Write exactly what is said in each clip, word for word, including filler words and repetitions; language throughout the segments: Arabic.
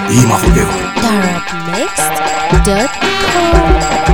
Ima forever. Darab Mixed dot com.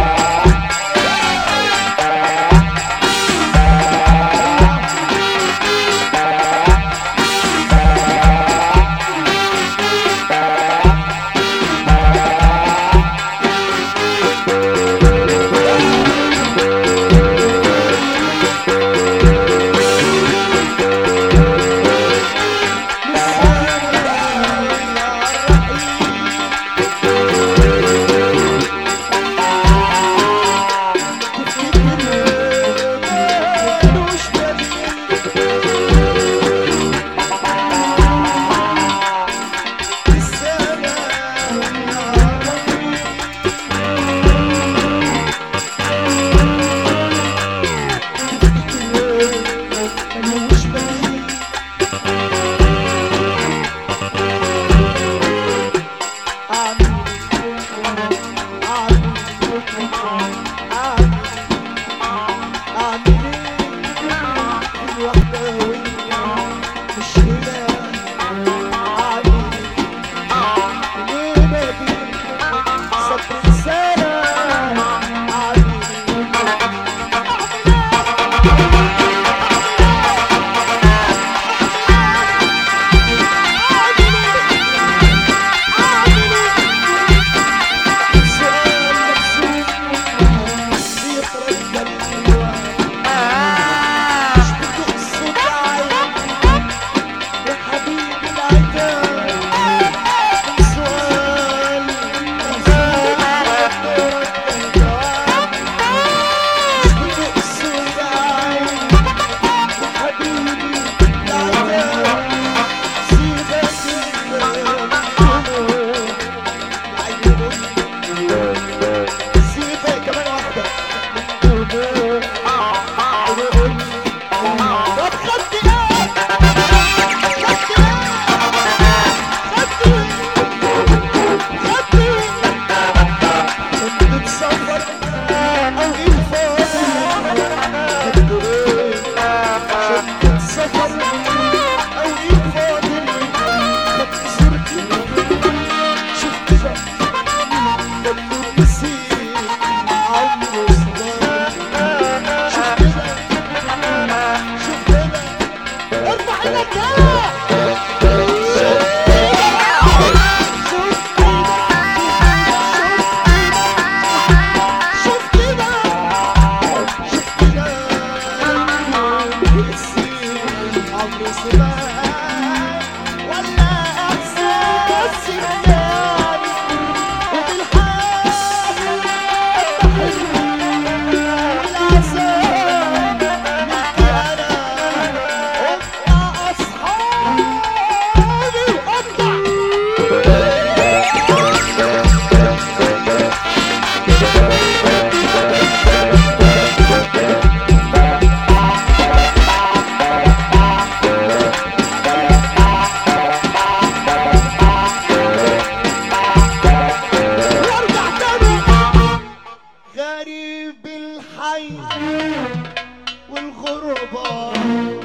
والغربة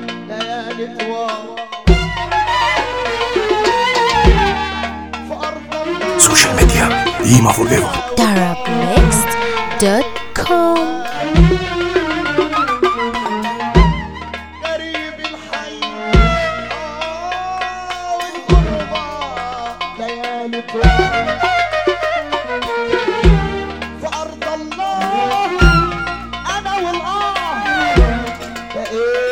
ليالي طوال في أرض الله. Social media Ima forever. Darab Mixed dot com. غريب الحي والغربة ليالي طوال في أرض الله. أنا والآه بقيت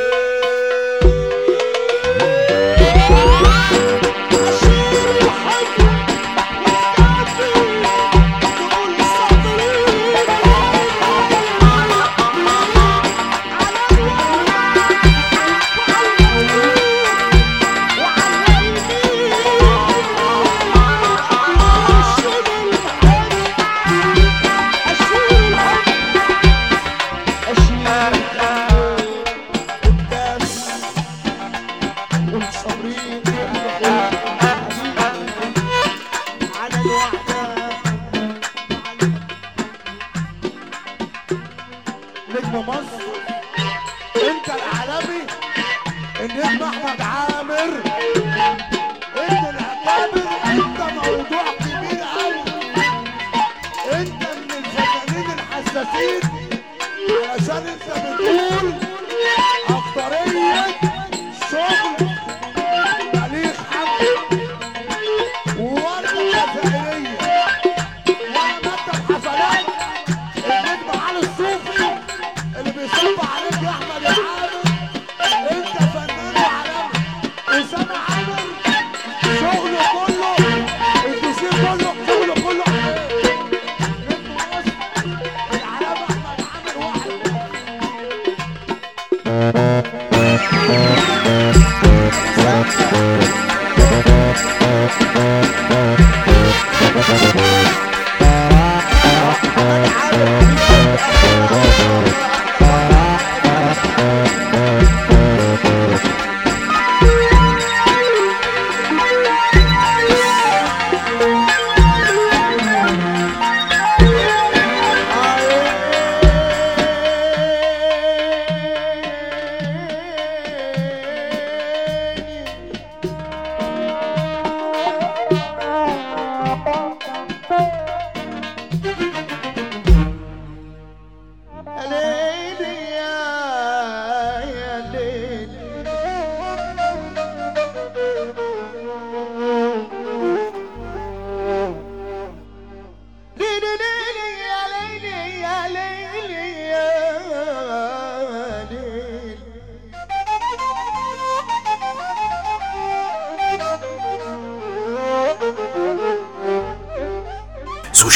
نجم مصر انت العالمي، النجم احمد عامر، انت العكابر، انت موضوع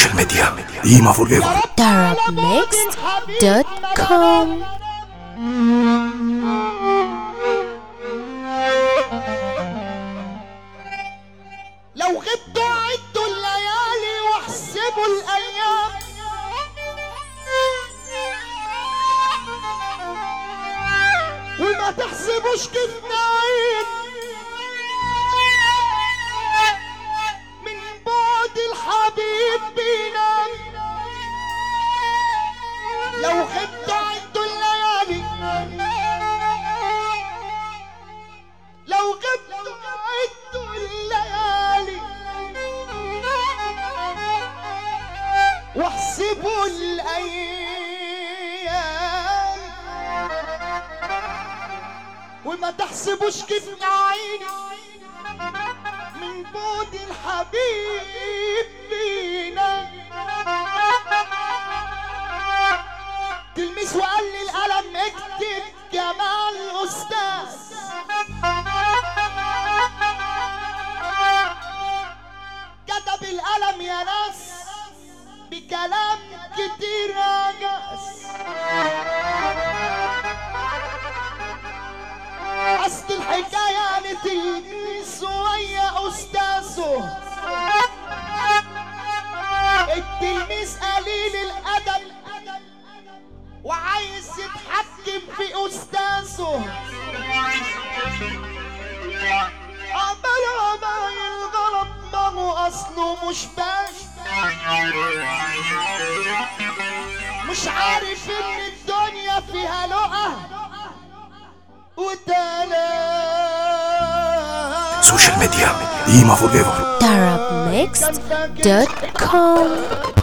سوشيال ميديا ديما فور ايفر. arab mixed dot com. لو غبتوا عدوا الليالي واحسبوا الايام، وما تحسبوش كيف نعيد من بعد الحبيب بينام. لو غبتوا عدوا الليالي، لو غبتوا عدوا الليالي واحسبوا الايام، وما تحسبوش كيف نعيد من بعد الحبيب بينا. تلميذ وقال لي القلم اكتب جمال الاستاذ، كتب القلم يا ناس بكلام كتير عجز. اصل الحكايه يعني تلميذ ويا استاذه، التلميذ قليل الادب وعايز يتحكم في استاذه، عمال عمايل غلط ما هو اصله مش باش، مش عارف ان الدنيا فيها لقا وتلام. سوشيال ميديا ديما فور ايفر. arab mixed dot com.